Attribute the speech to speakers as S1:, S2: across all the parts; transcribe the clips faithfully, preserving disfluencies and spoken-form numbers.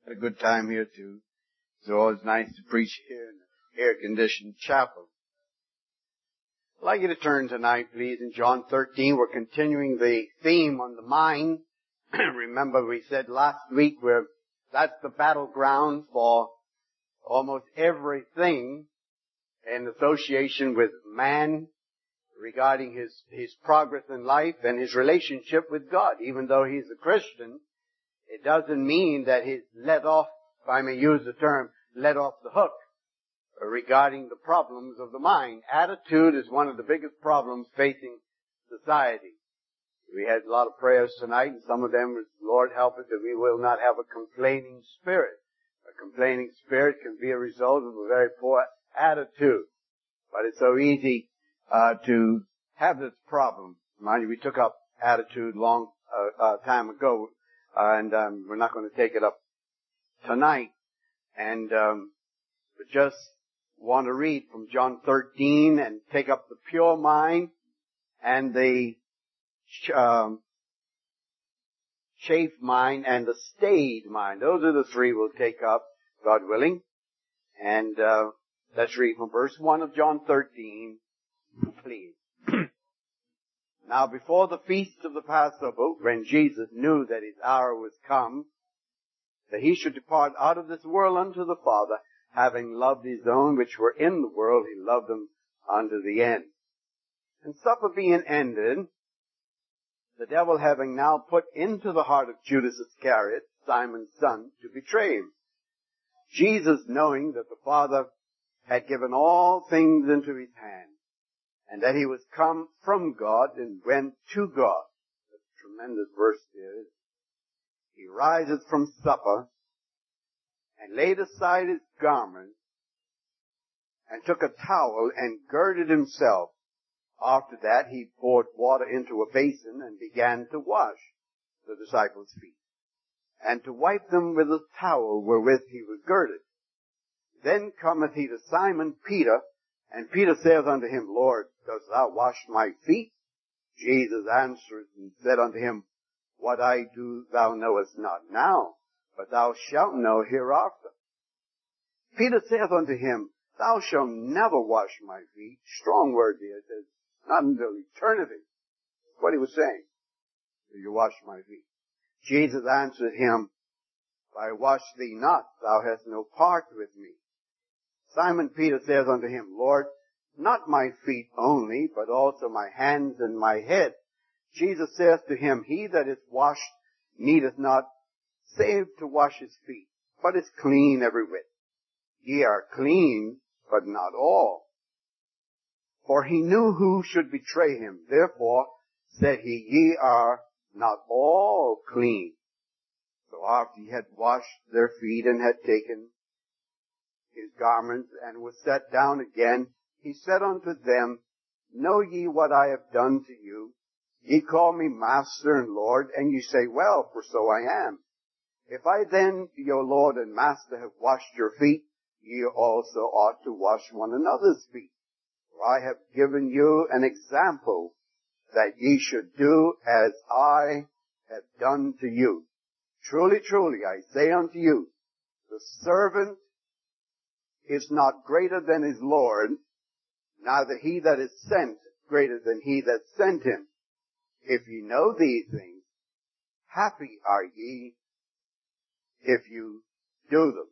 S1: Had a good time here too. It's always nice to preach here in an air-conditioned chapel. I'd like you to turn tonight, please, in John thirteen. We're continuing the theme on the mind. Remember we said last week where that's the battleground for almost everything in association with man regarding his, his progress in life and his relationship with God. Even though he's a Christian, it doesn't mean that he's let off, if I may use the term, let off the hook regarding the problems of the mind. Attitude is one of the biggest problems facing society. We had a lot of prayers tonight, and some of them was, Lord, help us that we will not have a complaining spirit. A complaining spirit can be a result of a very poor attitude. But it's so easy uh, to have this problem. Mind you, we took up attitude long uh, uh, time ago, uh, and um, we're not going to take it up tonight. And um, we just want to read from John thirteen and take up the pure mind and the um, chafe mind and the stayed mind. Those are the three we'll take up, God willing. And uh, let's read from verse one of John thirteen, please. Now before the feast of the Passover, when Jesus knew that his hour was come, that he should depart out of this world unto the Father, having loved his own which were in the world, he loved them unto the end. And supper being ended, the devil having now put into the heart of Judas Iscariot, Simon's son, to betray him, Jesus, knowing that the Father had given all things into his hand, and that he was come from God and went to God. That's a tremendous verse there. He riseth from supper, and laid aside his garment, and took a towel, and girded himself. After that he poured water into a basin, and began to wash the disciples' feet, and to wipe them with the towel wherewith he was girded. Then cometh he to Simon Peter, and Peter saith unto him, Lord, dost thou wash my feet? Jesus answered and said unto him, What I do thou knowest not now, but thou shalt know hereafter. Peter saith unto him, Thou shalt never wash my feet. Strong word here. It says, not until eternity. That's what he was saying. You wash my feet. Jesus answered him, If I wash thee not, thou hast no part with me. Simon Peter saith unto him, Lord, not my feet only, but also my hands and my head. Jesus saith to him, He that is washed needeth not save to wash his feet, but is clean every whit. Ye are clean, but not all. For he knew who should betray him. Therefore said he, Ye are not all clean. So after he had washed their feet and had taken his garments and was set down again, he said unto them, Know ye what I have done to you? Ye call me Master and Lord, and ye say, Well, for so I am. If I then, your Lord and Master, have washed your feet, ye also ought to wash one another's feet. For I have given you an example, that ye should do as I have done to you. Truly, truly, I say unto you, the servant is not greater than his Lord, neither he that is sent greater than he that sent him. If ye know these things, happy are ye if you do them.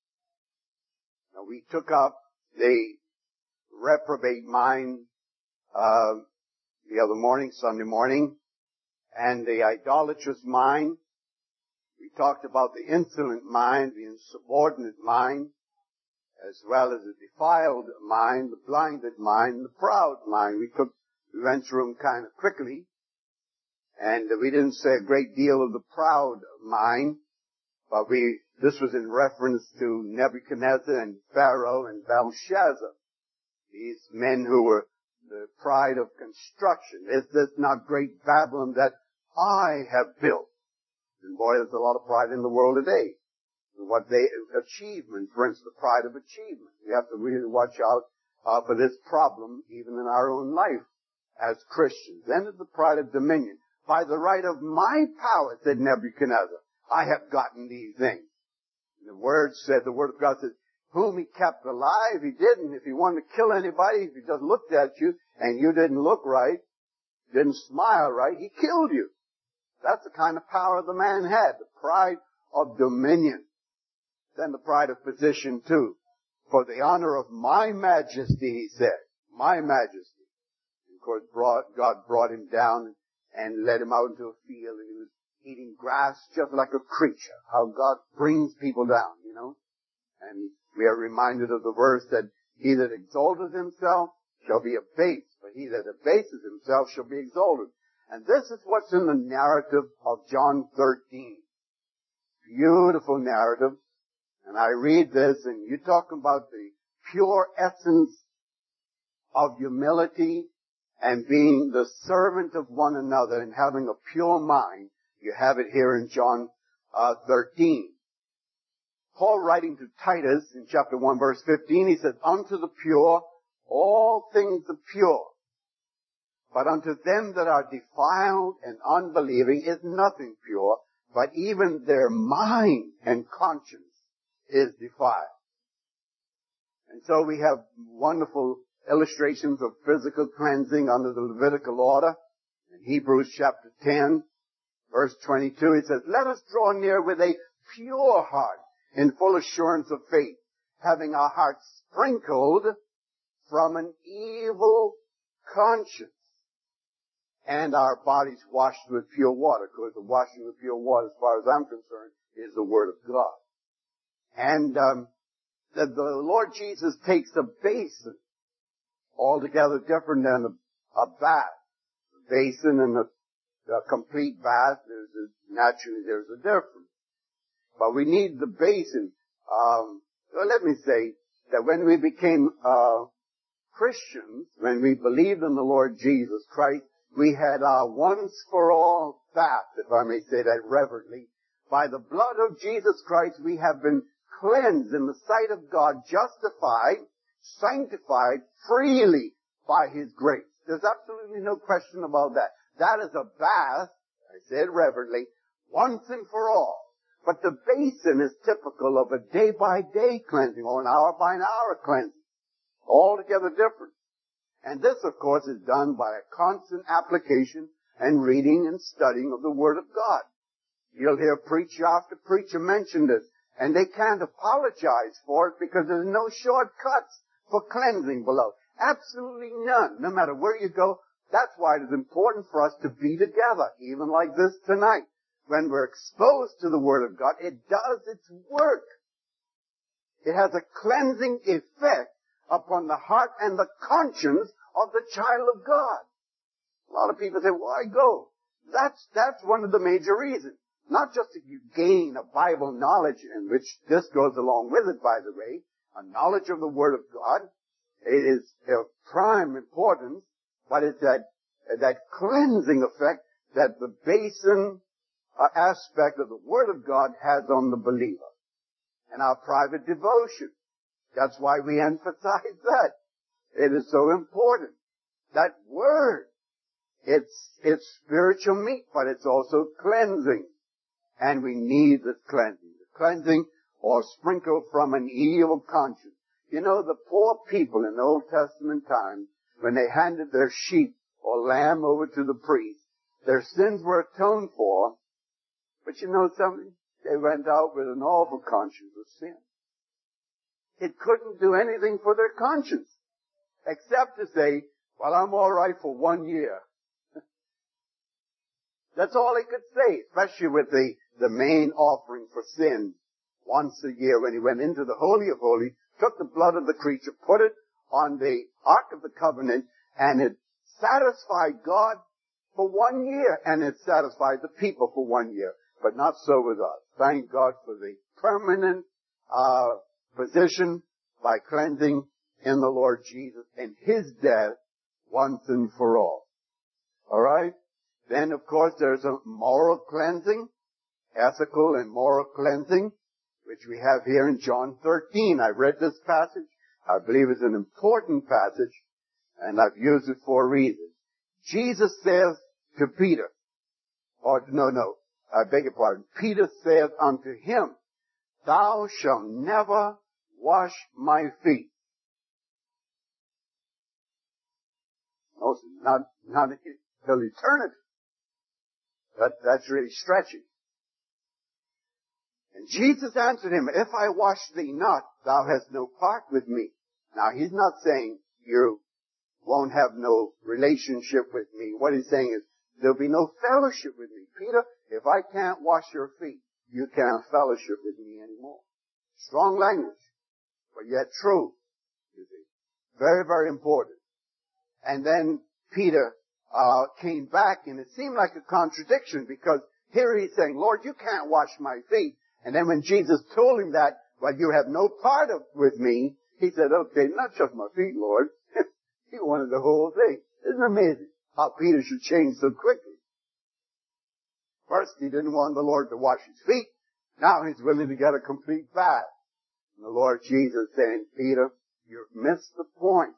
S1: Now we took up the reprobate mind uh, the other morning, Sunday morning, and the idolatrous mind. We talked about the insolent mind, the insubordinate mind, as well as the defiled mind, the blinded mind, the proud mind. We took, we went through them kind of quickly, and we didn't say a great deal of the proud mind, but we, this was in reference to Nebuchadnezzar and Pharaoh and Belshazzar. These men who were the pride of construction. Is this not great Babylon that I have built? And boy, there's a lot of pride in the world today. What they, achievement, for instance, the pride of achievement. We have to really watch out uh, for this problem even in our own life as Christians. Then is the pride of dominion. By the right of my power, said Nebuchadnezzar, I have gotten these things. The Word said, the Word of God says, whom He kept alive, He didn't. If He wanted to kill anybody, if He just looked at you and you didn't look right, didn't smile right, He killed you. That's the kind of power the man had, the pride of dominion. Then the pride of position too. For the honor of my majesty, he said, my majesty. And of course, brought, God brought him down and led him out into a field, and he was eating grass just like a creature. How God brings people down, you know. And we are reminded of the verse that he that exalteth himself shall be abased, but he that abases himself shall be exalted. And this is what's in the narrative of John thirteen. Beautiful narrative. And I read this, and you talk about the pure essence of humility and being the servant of one another and having a pure mind. You have it here in John uh, thirteen. Paul, writing to Titus in chapter one, verse fifteen, he says, unto the pure all things are pure, but unto them that are defiled and unbelieving is nothing pure, but even their mind and conscience is defiled. And so we have wonderful illustrations of physical cleansing under the Levitical order. In Hebrews chapter ten, verse twenty-two, it says, let us draw near with a pure heart in full assurance of faith, having our hearts sprinkled from an evil conscience and our bodies washed with pure water. Because the washing with pure water, as far as I'm concerned, is the Word of God. And um, the, the Lord Jesus takes a basin, altogether different than a, a bath. A basin and a, a complete bath, there's a, naturally there's a difference. But we need the basin. Um, well, let me say that when we became uh, Christians, when we believed in the Lord Jesus Christ, we had our once for all bath, if I may say that reverently. By the blood of Jesus Christ, we have been cleansed in the sight of God, justified, sanctified freely by His grace. There's absolutely no question about that. That is a bath, I said reverently, once and for all. But the basin is typical of a day-by-day cleansing or an hour-by-an-hour cleansing. Altogether different. And this, of course, is done by a constant application and reading and studying of the Word of God. You'll hear preacher after preacher mention this, and they can't apologize for it because there's no shortcuts for cleansing, beloved. Absolutely none. No matter where you go, that's why it is important for us to be together, even like this tonight. When we're exposed to the Word of God, it does its work. It has a cleansing effect upon the heart and the conscience of the child of God. A lot of people say, why go? That's, that's one of the major reasons. Not just that you gain a Bible knowledge, in which this goes along with it, by the way, a knowledge of the Word of God. It is of prime importance, but it's that, that cleansing effect that the basin uh, aspect of the Word of God has on the believer. And our private devotion. That's why we emphasize that. It is so important. That Word, it's, it's spiritual meat, but it's also cleansing. And we need this cleansing. The cleansing or sprinkle from an evil conscience. You know, the poor people in the Old Testament times, when they handed their sheep or lamb over to the priest, their sins were atoned for. But you know something? They went out with an awful conscience of sin. It couldn't do anything for their conscience, except to say, well, I'm all right for one year. That's all he could say, especially with the, the main offering for sin. Once a year, when he went into the Holy of Holies, took the blood of the creature, put it on the Ark of the Covenant, and it satisfied God for one year, and it satisfied the people for one year. But not so with us. Thank God for the permanent uh position by cleansing in the Lord Jesus and His death once and for all. All right? Then, of course, there's a moral cleansing, ethical and moral cleansing, which we have here in John thirteen. I read this passage. I believe it's an important passage, and I've used it for a reason. Jesus says to Peter, or no, no, I beg your pardon, Peter saith unto him, thou shalt never wash my feet. No, not, not till eternity. That, that's really stretching. And Jesus answered him, if I wash thee not, thou hast no part with me. Now, he's not saying you won't have no relationship with me. What he's saying is, there'll be no fellowship with me. Peter, if I can't wash your feet, you can't fellowship with me anymore. Strong language, but yet true. You see. Very, very important. And then Peter uh came back, and it seemed like a contradiction, because here he's saying, Lord, you can't wash my feet. And then when Jesus told him that, well, you have no part of with me, he said, okay, not just my feet, Lord. He wanted the whole thing. Isn't it amazing how Peter should change so quickly? First, he didn't want the Lord to wash his feet. Now he's willing to get a complete bath. And the Lord Jesus saying, Peter, you've missed the point.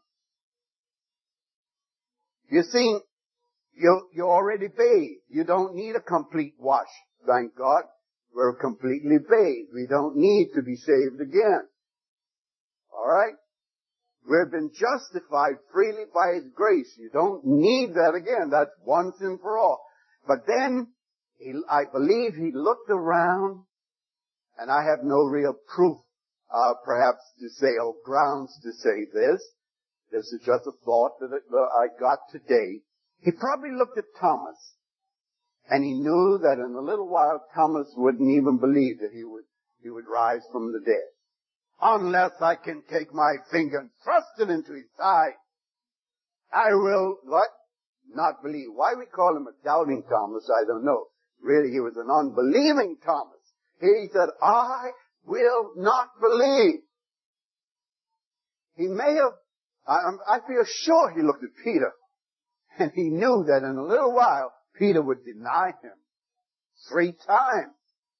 S1: You see, you, you're already bathed. You don't need a complete wash. Thank God. We're completely bathed. We don't need to be saved again. Alright? We've been justified freely by His grace. You don't need that again. That's once and for all. But then, he, I believe he looked around, and I have no real proof, uh, perhaps to say, or grounds to say this. This is just a thought that I got today. He probably looked at Thomas, and he knew that in a little while Thomas wouldn't even believe that he would, he would rise from the dead. Unless I can take my finger and thrust it into his side, I will, what? Not believe. Why we call him a doubting Thomas, I don't know. Really, he was an unbelieving Thomas. He said, I will not believe. He may have, I, I feel sure he looked at Peter, and he knew that in a little while, Peter would deny him three times.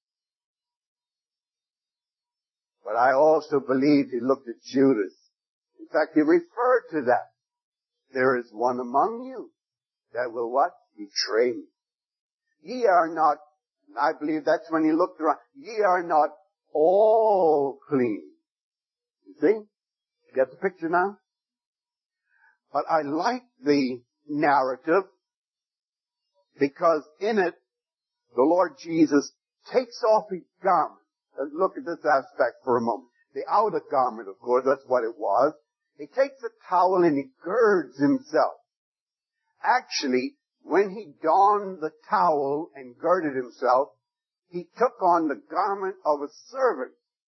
S1: But I also believe he looked at Judas. In fact, he referred to that. There is one among you that will what? Betray me. Ye are not, and I believe that's when he looked around, ye are not all clean. You see? You get the picture now? But I like the narrative because in it, the Lord Jesus takes off his garment. Let's look at this aspect for a moment. The outer garment, of course, that's what it was. He takes a towel and he girds himself. Actually, when he donned the towel and girded himself, he took on the garment of a servant.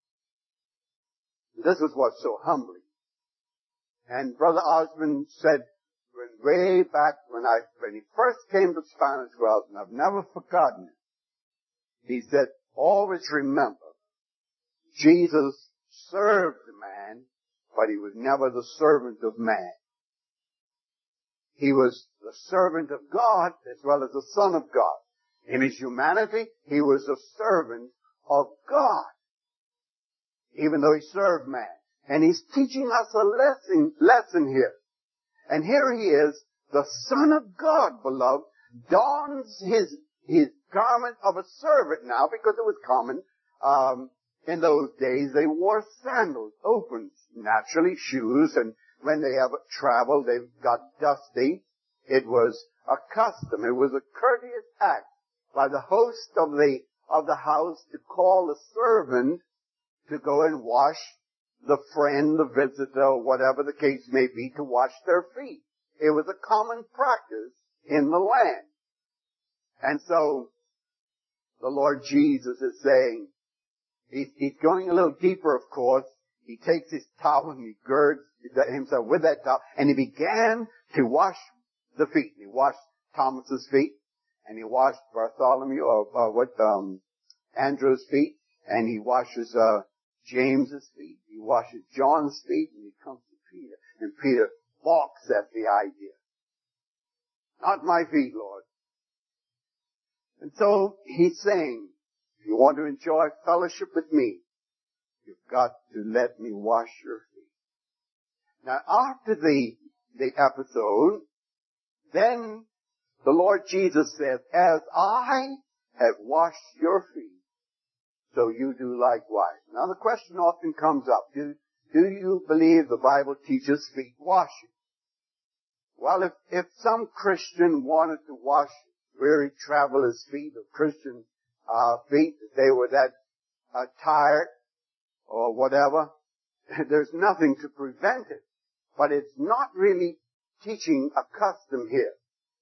S1: This is what's so humbling. And Brother Osmond said, when way back when I, when he first came to Spanish Wells, and I've never forgotten it, he said, always remember, Jesus served man, but he was never the servant of man. He was the servant of God as well as the Son of God. In his humanity, he was a servant of God, even though he served man. And he's teaching us a lesson, lesson here. And here he is, the Son of God, beloved, dons his, his garment of a servant now, because it was common, um, in those days they wore sandals, open, naturally, shoes, and when they have traveled, they've got dusty. It was a custom, it was a courteous act by the host of the, of the house to call the servant to go and wash the friend, the visitor, or whatever the case may be, to wash their feet. It was a common practice in the land. And so, the Lord Jesus is saying, he's, he's going a little deeper, of course. He takes his towel and he girds himself with that towel, and he began to wash the feet. He washed Thomas's feet, and he washed Bartholomew, or, or what, um, Andrew's feet, and he washes, uh, James's feet. He washes John's feet, and he comes to Peter. And Peter balks at the idea. Not my feet, Lord. And so he's saying, if you want to enjoy fellowship with me, you've got to let me wash your feet. Now, after the, the episode, then the Lord Jesus says, as I have washed your feet, so you do likewise. Now the question often comes up, do, do you believe the Bible teaches feet washing? Well, if, if some Christian wanted to wash weary travelers' feet or Christian uh, feet, if they were that uh, tired or whatever, there's nothing to prevent it. But it's not really teaching a custom here.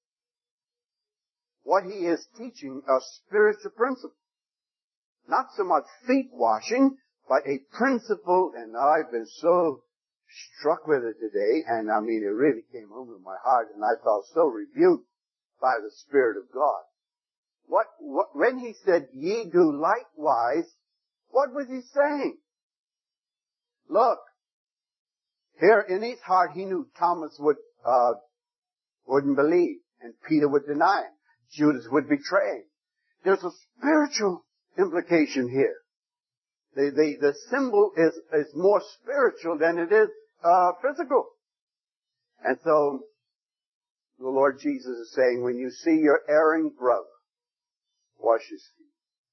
S1: What he is teaching are spiritual principles. Not so much feet washing, but a principle, and I've been so struck with it today, and I mean, it really came home to my heart, and I felt so rebuked by the Spirit of God. What, what, when he said, ye do likewise, what was he saying? Look, here in his heart, he knew Thomas would, uh, wouldn't believe, and Peter would deny him. Judas would betray him. There's a spiritual implication here. The, the, the symbol is, is more spiritual than it is, uh, physical. And so, the Lord Jesus is saying, when you see your erring brother, wash his feet.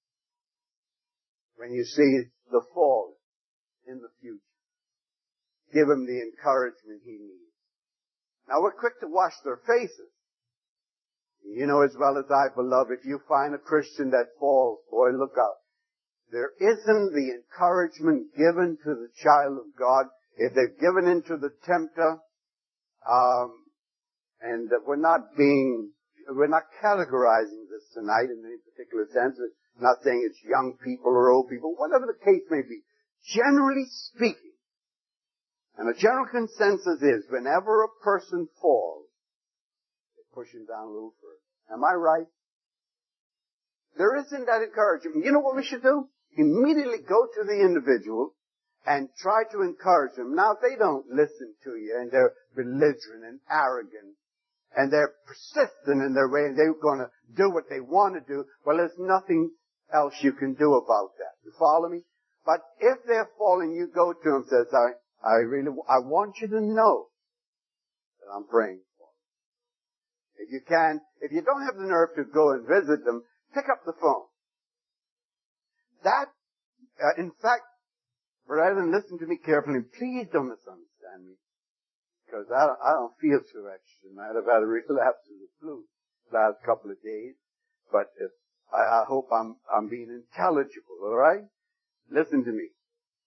S1: When you see the fall in the future, give him the encouragement he needs. Now we're quick to wash their faces. You know as well as I, beloved, if you find a Christian that falls, boy, look out. There isn't the encouragement given to the child of God if they've given into the tempter, um, and that we're not being, we're not categorizing this tonight in any particular sense. We're not saying it's young people or old people, whatever the case may be. Generally speaking, and a general consensus is, whenever a person falls, they push him down a little further. Am I right? There isn't that encouragement. You know what we should do? Immediately go to the individual and try to encourage them. Now, if they don't listen to you and they're belligerent and arrogant and they're persistent in their way and they're going to do what they want to do, well, there's nothing else you can do about that. You follow me? But if they're falling, you go to them and says, I, I really, I want you to know that I'm praying for you. If you can, if you don't have the nerve to go and visit them, pick up the phone. That, uh, in fact, rather than listen to me carefully, please don't misunderstand me. Because I don't, I don't feel too extra tonight. I've had a relapse of the flu last couple of days. But if, I, I hope I'm, I'm being intelligible, alright? Listen to me.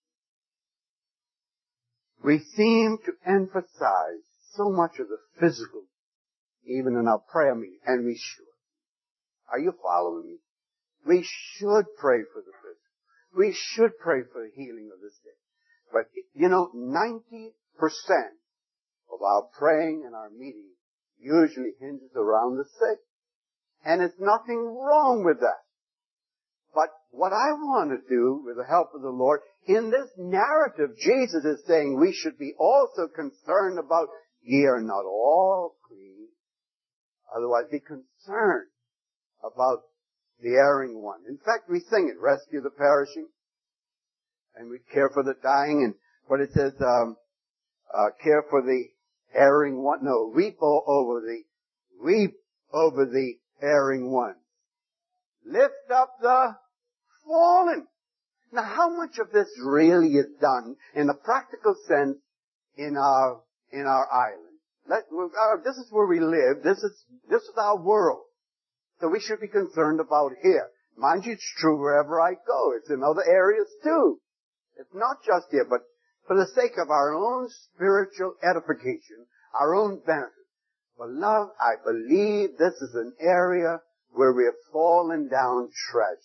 S1: We seem to emphasize so much of the physical, even in our prayer meeting, and we should. Are you following me? We should pray for the physical. We should pray for the healing of the sick. But, you know, ninety percent of our praying and our meeting usually hinges around the sick. And there's nothing wrong with that. But what I want to do, with the help of the Lord, in this narrative, Jesus is saying we should be also concerned about, ye are not all clean. Otherwise, be concerned about the erring one. In fact, we sing it, rescue the perishing, and we care for the dying, and what it says, um, uh, care for the erring one. No, weep over the, weep over the erring one. Lift up the fallen. Now, how much of this really is done in a practical sense in our, in our island? Let, uh, this is where we live. This is, this is our world. So we should be concerned about here. Mind you, it's true wherever I go. It's in other areas too. It's not just here, but for the sake of our own spiritual edification, our own benefit. Beloved, I believe this is an area where we have fallen down tragically.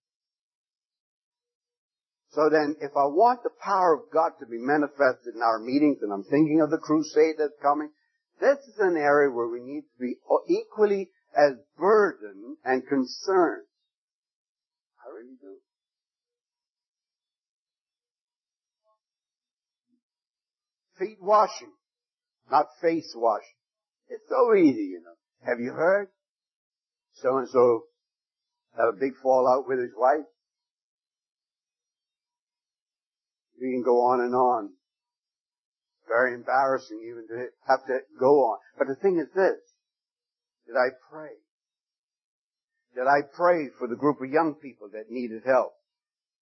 S1: So then, if I want the power of God to be manifested in our meetings, and I'm thinking of the crusade that's coming, this is an area where we need to be equally as burdened and concerned. I really do. Feet washing, not face washing. It's so easy, you know. Have you heard? So-and-so had a big fallout with his wife. We can go on and on. Very embarrassing even to have to go on. But the thing is this. Did I pray? Did I pray for the group of young people that needed help?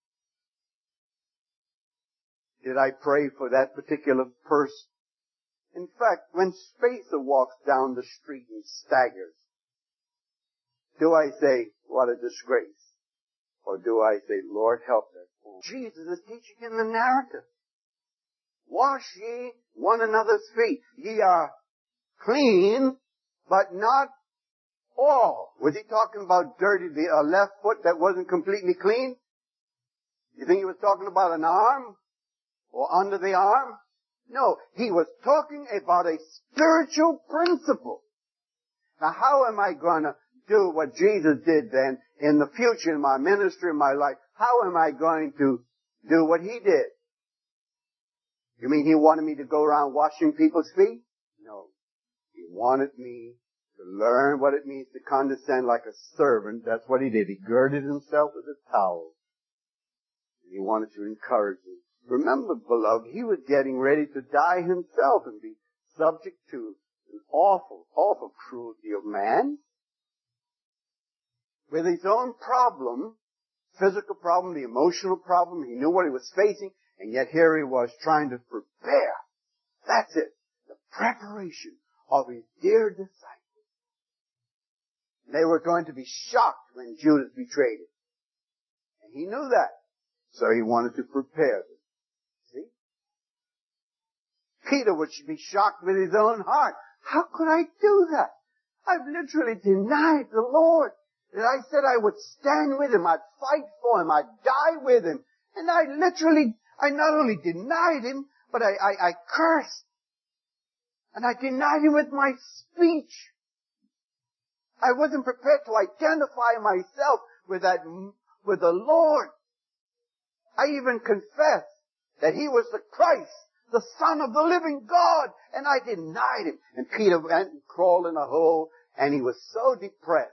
S1: Did I pray for that particular person? In fact, when Spacer walks down the street and staggers, do I say, what a disgrace? Or do I say, Lord, help that fool? Jesus is teaching in the narrative. Wash ye one another's feet. Ye are clean, but not all. Was he talking about dirty, the uh, left foot that wasn't completely clean? You think he was talking about an arm? Or under the arm? No, he was talking about a spiritual principle. Now how am I going to do what Jesus did then in the future, in my ministry, in my life? How am I going to do what he did? You mean he wanted me to go around washing people's feet? No. He wanted me to learn what it means to condescend like a servant. That's what he did. He girded himself with a towel. And he wanted to encourage me. Remember, beloved, he was getting ready to die himself and be subject to an awful, awful cruelty of man. With his own problem, physical problem, the emotional problem, he knew what he was facing, and yet here he was trying to prepare. That's it. The preparation of his dear disciples. They were going to be shocked when Judas betrayed him. And he knew that. So he wanted to prepare them. See? Peter would be shocked with his own heart. How could I do that? I've literally denied the Lord. That I said I would stand with him, I'd fight for him, I'd die with him. And I literally, I not only denied him, but I, I, I cursed. And I denied him with my speech. I wasn't prepared to identify myself with that, with the Lord. I even confessed that he was the Christ, the Son of the living God, and I denied him. And Peter went and crawled in a hole, and he was so depressed.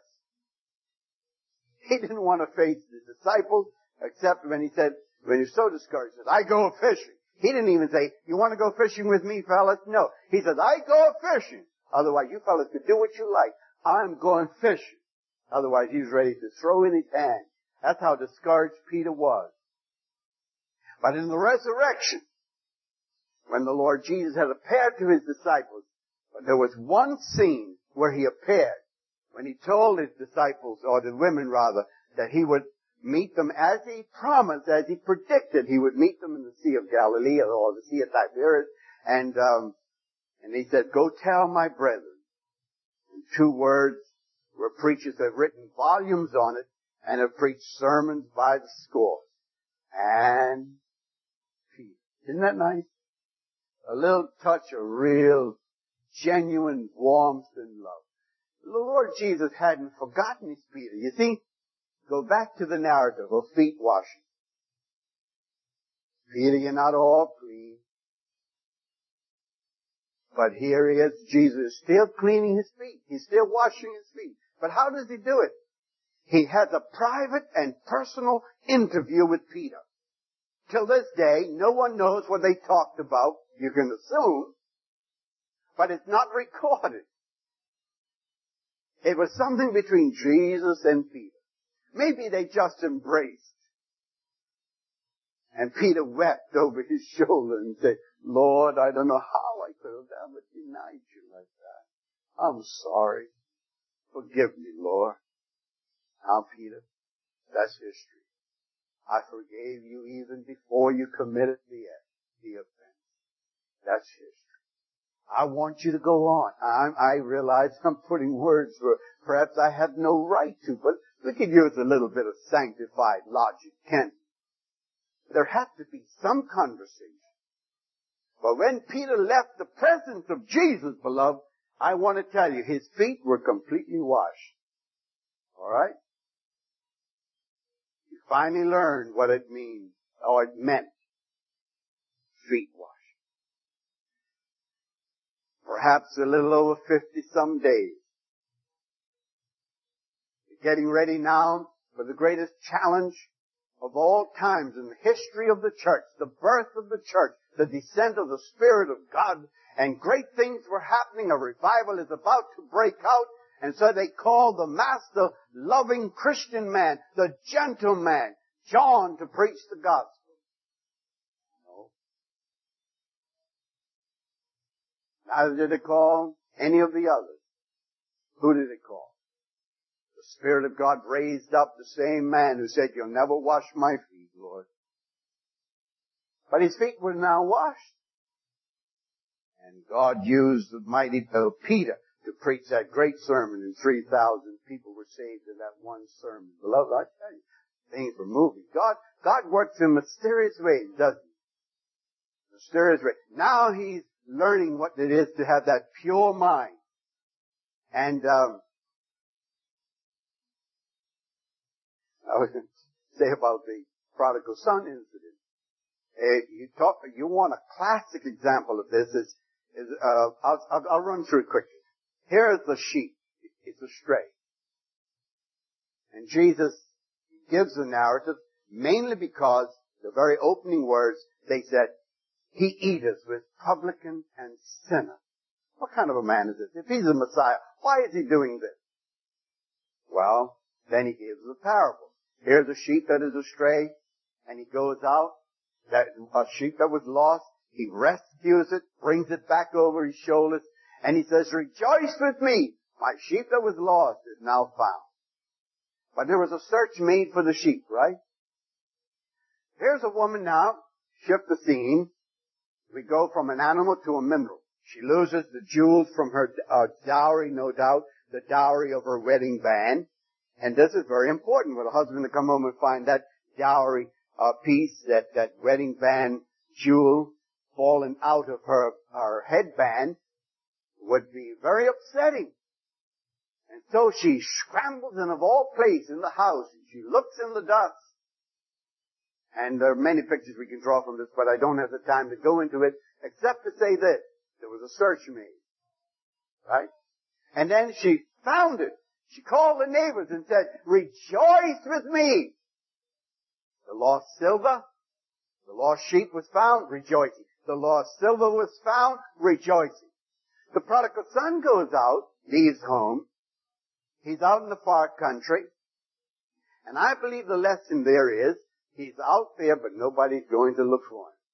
S1: He didn't want to face the disciples, except when he said, when you're so discouraged, he said, I go fishing. He didn't even say, you want to go fishing with me, fellas? No. He said, I go fishing. Otherwise, you fellas could do what you like. I'm going fishing. Otherwise, he was ready to throw in his hand. That's how discouraged Peter was. But in the resurrection, when the Lord Jesus had appeared to his disciples, there was one scene where he appeared, when he told his disciples, or the women rather, that he would meet them as he promised, as he predicted he would meet them in the Sea of Galilee or the Sea of Tiberias. And, um, and he said, go tell my brethren. And two words where preachers have written volumes on it and have preached sermons by the score. And peace. Isn't that nice? A little touch of real, genuine warmth and love. The Lord Jesus hadn't forgotten his Peter. You see, go back to the narrative of feet washing. Peter, you're not all clean. But here he is, Jesus is still cleaning his feet. He's still washing his feet. But how does he do it? He has a private and personal interview with Peter. Till this day, no one knows what they talked about. You can assume. But it's not recorded. It was something between Jesus and Peter. Maybe they just embraced. And Peter wept over his shoulder and said, Lord, I don't know how I could have ever denied you like that. I'm sorry. Forgive me, Lord. Now, Peter, that's history. I forgave you even before you committed the, the offense. That's history. I want you to go on. I, I realize I'm putting words where perhaps I have no right to, but we could use a little bit of sanctified logic, can't we? There has to be some conversation. But when Peter left the presence of Jesus, beloved, I want to tell you, his feet were completely washed. All right? He finally learned what it means, or it meant, feet washed. Perhaps a little over fifty some days. You're getting ready now for the greatest challenge of all times in the history of the church, the birth of the church, the descent of the Spirit of God, and great things were happening. A revival is about to break out, and so they called the master loving Christian man, the gentleman, John, to preach the gospel. No. Neither did it call any of the others. Who did it call? The Spirit of God raised up the same man who said, you'll never wash my feet, Lord. But his feet were now washed. And God used the mighty uh, Peter to preach that great sermon, and three thousand people were saved in that one sermon. Beloved, I tell you, things were moving. God, God works in mysterious ways, doesn't he? Mysterious ways. Now he's learning what it is to have that pure mind. And, um, I was going to say about the prodigal son incident. Uh, you talk, you want a classic example of this is, is, uh, I'll, I'll, I'll run through it quickly. Here is the sheep. It's a stray. And Jesus gives the narrative mainly because the very opening words, they said, he eateth with publican and sinner. What kind of a man is this? If he's the Messiah, why is he doing this? Well, then he gives the parable. Here's a sheep that is astray, and he goes out, that a sheep that was lost, he rescues it, brings it back over his shoulders, and he says, rejoice with me, my sheep that was lost is now found. But there was a search made for the sheep, right? Here's a woman now, shift the scene. We go from an animal to a mineral. She loses the jewels from her uh, dowry, no doubt, the dowry of her wedding band. And this is very important for the husband to come home and find that dowry uh, piece, that, that wedding band jewel fallen out of her, her headband would be very upsetting. And so she scrambles, and of all places in the house, and she looks in the dust. And there are many pictures we can draw from this, but I don't have the time to go into it, except to say this. There was a search made. Right? And then she found it. She called the neighbors and said, rejoice with me. The lost silver, the lost sheep was found, rejoicing. The lost silver was found, rejoicing. The prodigal son goes out, leaves home. He's out in the far country. And I believe the lesson there is, he's out there, but nobody's going to look for him.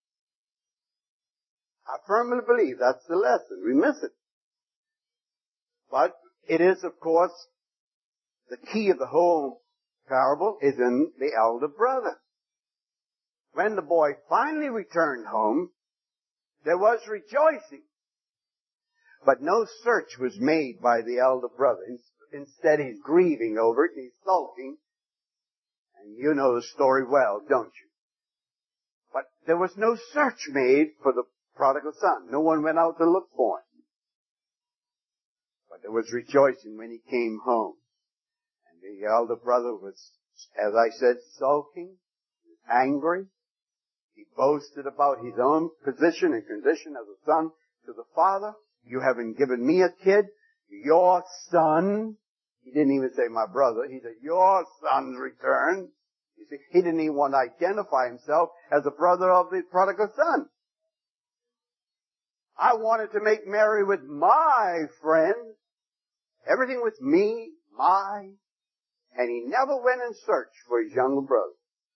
S1: I firmly believe that's the lesson. We miss it. But it is, of course, the key of the whole parable is in the elder brother. When the boy finally returned home, there was rejoicing. But no search was made by the elder brother. Instead, he's grieving over it, he's sulking. And you know the story well, don't you? But there was no search made for the prodigal son. No one went out to look for him. But there was rejoicing when he came home. And the elder brother was, as I said, sulking, angry. He boasted about his own position and condition as a son to the father. You haven't given me a kid. Your son. He didn't even say my brother. He said, your son's return. You see, he didn't even want to identify himself as a brother of the prodigal son. I wanted to make merry with my friends. Everything was me, my. And he never went in search for his younger brother.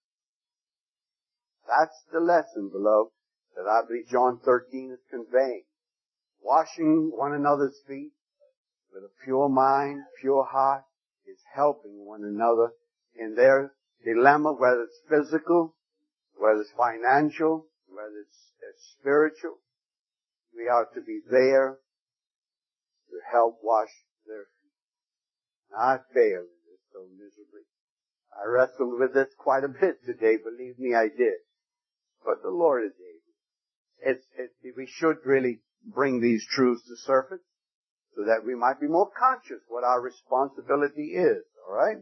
S1: That's the lesson, beloved, that I believe John thirteen is conveying. Washing one another's feet with a pure mind, pure heart, is helping one another in their dilemma, whether it's physical, whether it's financial, whether it's, it's spiritual. We are to be there to help wash their feet. I failed in this so miserably. I wrestled with this quite a bit today, believe me, I did. But the Lord is able. It's, it, we should really bring these truths to surface so that we might be more conscious what our responsibility is, alright?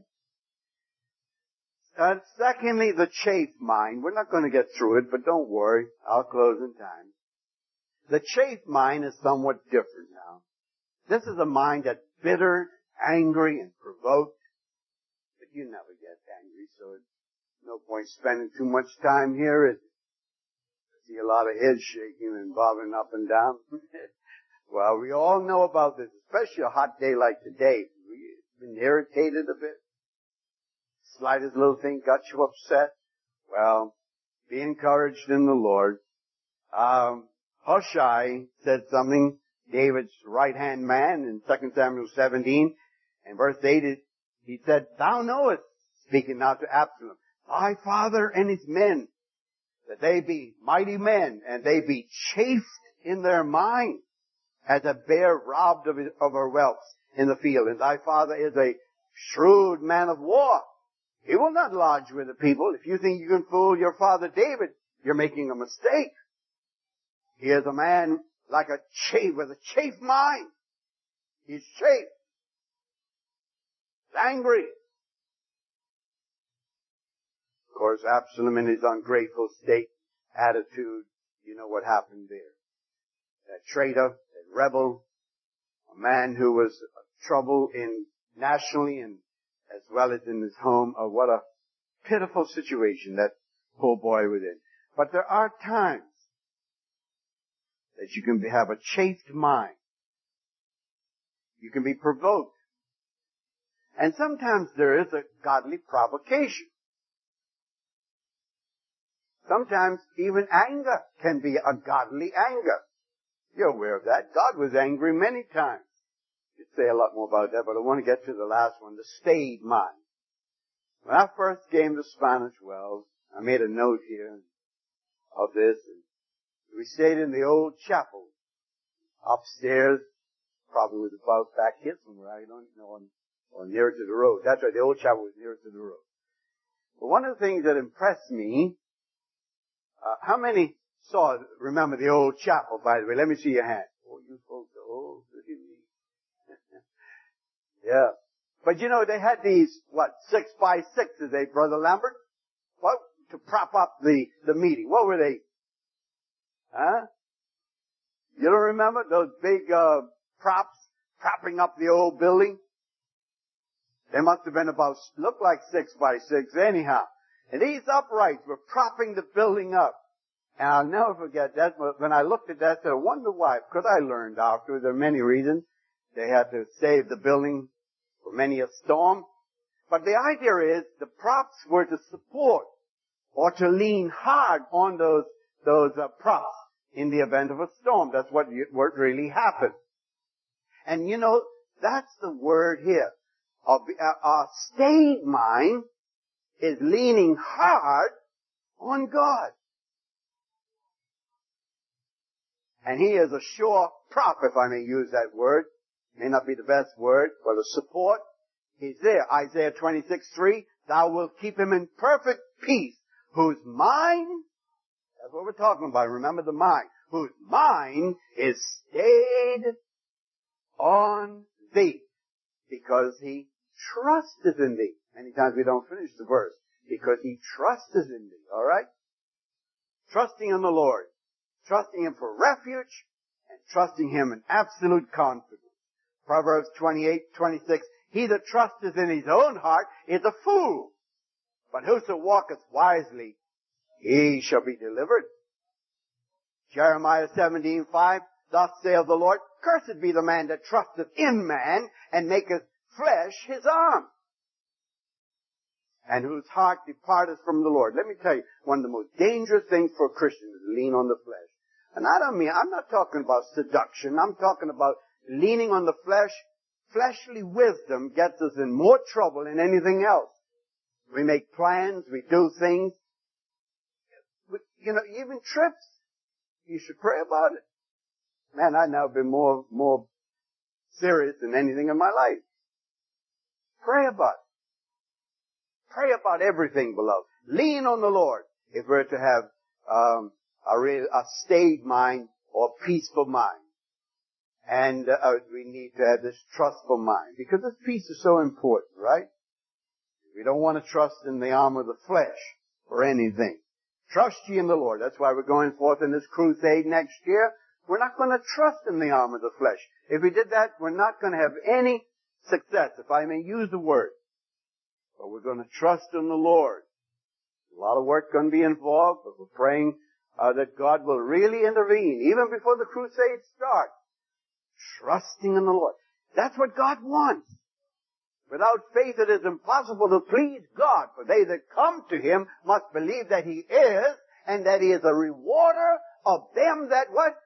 S1: And secondly, the chaste mind. We're not going to get through it, but don't worry. I'll close in time. The chaste mind is somewhat different now. This is a mind that's bitter, angry, and provoked. But you never get angry, so it's no point spending too much time here, is it? I see a lot of heads shaking and bobbing up and down. Well, we all know about this, especially a hot day like today. We've been irritated a bit. Slightest little thing got you upset. Well, be encouraged in the Lord. Um, Hushai said something, David's right-hand man in Second Samuel seventeen, and verse eight, he said, thou knowest, speaking now to Absalom, thy father and his men, that they be mighty men, and they be chafed in their mind, as a bear robbed of, his, of her whelps in the field. And thy father is a shrewd man of war. He will not lodge with the people. If you think you can fool your father David, you're making a mistake. He is a man like a chafe, with a chafed mind. He's chafed. He's angry. Of course, Absalom in his ungrateful state, attitude, you know what happened there. That traitor, that rebel, a man who was trouble in nationally and as well as in his home. Oh, what a pitiful situation that poor boy was in. But there are times that you can be, have a chafed mind. You can be provoked. And sometimes there is a godly provocation. Sometimes even anger can be a godly anger. You're aware of that. God was angry many times. You could say a lot more about that, but I want to get to the last one, the stayed mind. When I first came to Spanish Wells, I made a note here of this. We stayed in the old chapel upstairs, probably was about back here somewhere, I don't know, or nearer to the road. That's right, the old chapel was nearer to the road. But one of the things that impressed me, uh, how many saw, remember the old chapel, by the way? Let me see your hand. Oh, you folks are old. Look at me. Yeah. But you know, they had these, what, six by sixes, eh, Brother Lambert? What? To prop up the, the meeting. What were they? Huh? You don't remember those big, uh, props propping up the old building? They must have been about, looked like six by six anyhow. And these uprights were propping the building up. And I'll never forget that. When I looked at that, I said, I wonder why. Because I learned afterwards there are many reasons. They had to save the building for many a storm. But the idea is the props were to support or to lean hard on those, those uh, props in the event of a storm. That's what, what really happened. And you know, that's the word here. Our, our stayed mind is leaning hard on God. And he is a sure prop, if I may use that word. May not be the best word, but a support. He's there. Isaiah twenty-six three, thou wilt keep him in perfect peace, whose mind, that's what we're talking about, remember the mind, whose mind is stayed on thee, because he trusteth in thee. Many times we don't finish the verse, because he trusteth in thee, alright? Trusting in the Lord. Trusting him for refuge, and trusting him in absolute confidence. Proverbs twenty-eight twenty-six, he that trusteth in his own heart is a fool, but whoso walketh wisely, he shall be delivered. Jeremiah seventeen five, thus saith the Lord, cursed be the man that trusteth in man, and maketh flesh his arm, and whose heart departeth from the Lord. Let me tell you, one of the most dangerous things for a Christian is to lean on the flesh. And I don't mean, I'm not talking about seduction. I'm talking about leaning on the flesh. Fleshly wisdom gets us in more trouble than anything else. We make plans, we do things. We, you know, even trips. You should pray about it. Man, I've now been more, more serious than anything in my life. Pray about it. Pray about everything, beloved. Lean on the Lord if we're to have um, a, real, a stayed mind or peaceful mind. And uh, we need to have this trustful mind, because this peace is so important, right? We don't want to trust in the arm of the flesh for anything. Trust ye in the Lord. That's why we're going forth in this crusade next year. We're not going to trust in the arm of the flesh. If we did that, we're not going to have any success, if I may use the word. But we're going to trust in the Lord. A lot of work going to be involved, but we're praying uh, that God will really intervene, even before the crusade starts. Trusting in the Lord. That's what God wants. Without faith it is impossible to please God, for they that come to him must believe that he is, and that he is a rewarder of them that what?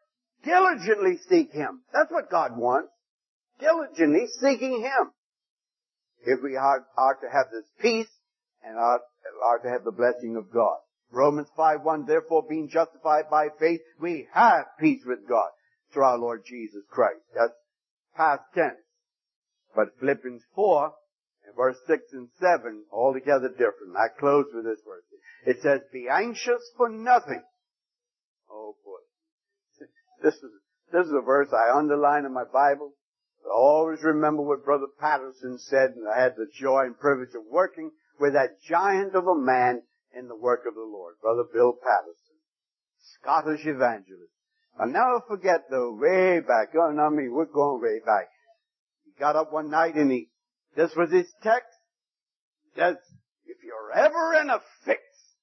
S1: Diligently seek Him. That's what God wants. Diligently seeking Him. If we are, are to have this peace and are, are to have the blessing of God. Romans five one, therefore being justified by faith, we have peace with God through our Lord Jesus Christ. That's past tense. But Philippians four, and verse six and seven, altogether different. I close with this verse. It says, be anxious for nothing. Oh boy. This is, this is a verse I underline in my Bible. I always remember what Brother Patterson said, and I had the joy and privilege of working with that giant of a man in the work of the Lord, Brother Bill Patterson, Scottish evangelist. I'll never forget though, way back, oh no, I mean, we're going way back. He got up one night and he, this was his text, says, if you're ever in a fix,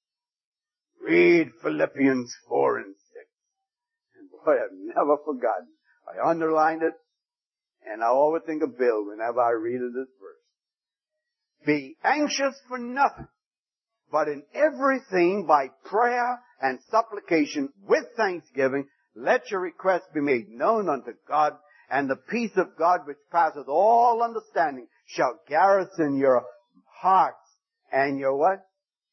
S1: read Philippians four and six. And boy, I've never forgotten. I underlined it, and I always think of Bill whenever I read this verse. Be anxious for nothing, but in everything by prayer and supplication with thanksgiving, let your requests be made known unto God, and the peace of God which passeth all understanding shall garrison your hearts and your what?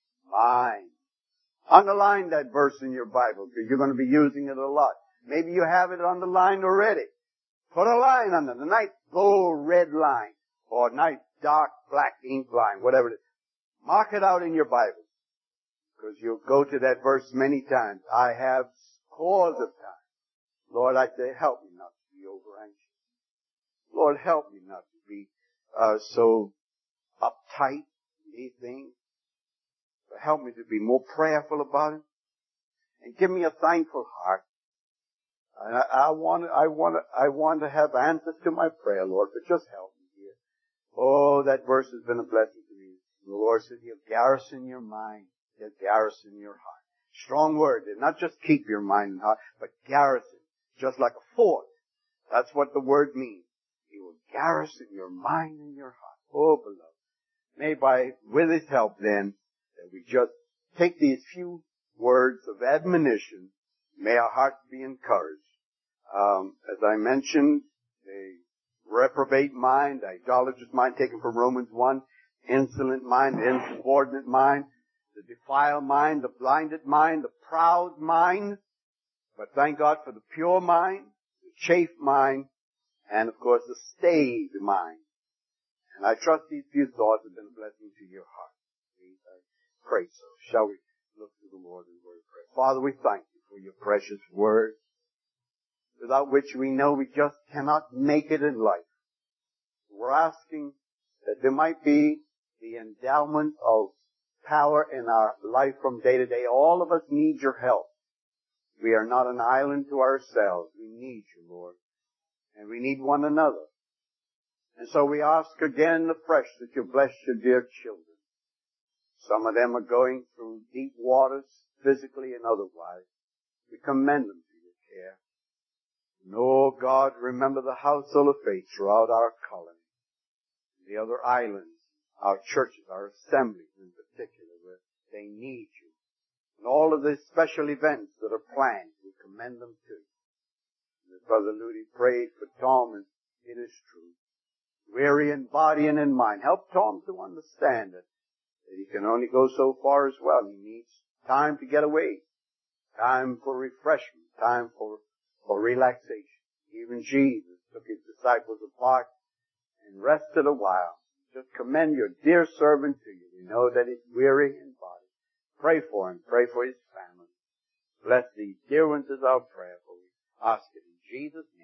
S1: Mind. Underline that verse in your Bible, because you're going to be using it a lot. Maybe you have it underlined already. Put a line under the nice bold red line, or nice dark black ink line, whatever it is. Mark it out in your Bible, because you'll go to that verse many times. I have scores of times. Lord, I say, help me not to be over anxious. Lord, help me not to be uh, so uptight in these things. But help me to be more prayerful about it, and give me a thankful heart. And I, I want, I want, I want to have answers to my prayer, Lord, but just help me here. Oh, that verse has been a blessing to me. The Lord said, He'll garrison your mind. He'll garrison your heart. Strong word. They'll not just keep your mind and heart, but garrison. Just like a fort. That's what the word means. He will garrison your mind and your heart. Oh, beloved. May by, with His help then, that we just take these few words of admonition. May our hearts be encouraged. Um, as I mentioned, a reprobate mind, idolatrous mind taken from Romans one, insolent mind, insubordinate mind, the defiled mind, the blinded mind, the proud mind. But thank God for the pure mind, the chaste mind, and of course the stayed mind. And I trust these few thoughts have been a blessing to your heart. Please, I pray so. Shall we look to the Lord in word of prayer? Father, we thank you for your precious word, without which we know we just cannot make it in life. We're asking that there might be the endowment of power in our life from day to day. All of us need your help. We are not an island to ourselves. We need you, Lord. And we need one another. And so we ask again afresh that you bless your dear children. Some of them are going through deep waters, physically and otherwise. We commend them to your care. And oh God, remember the household of faith throughout our colony, the other islands, our churches, our assemblies in particular, where they need you. And all of these special events that are planned, we commend them to you. And as Brother Ludy prayed for Tom, and it is true. Weary in body and in mind. Help Tom to understand it, that he can only go so far as well. He needs time to get away, time for refreshment, time for, for relaxation. Even Jesus took his disciples apart and rested a while. Just commend your dear servant to you. We know that he's weary in body. Pray for him. Pray for his family. Bless these dear ones as our prayer, for we ask it in Jesus' name.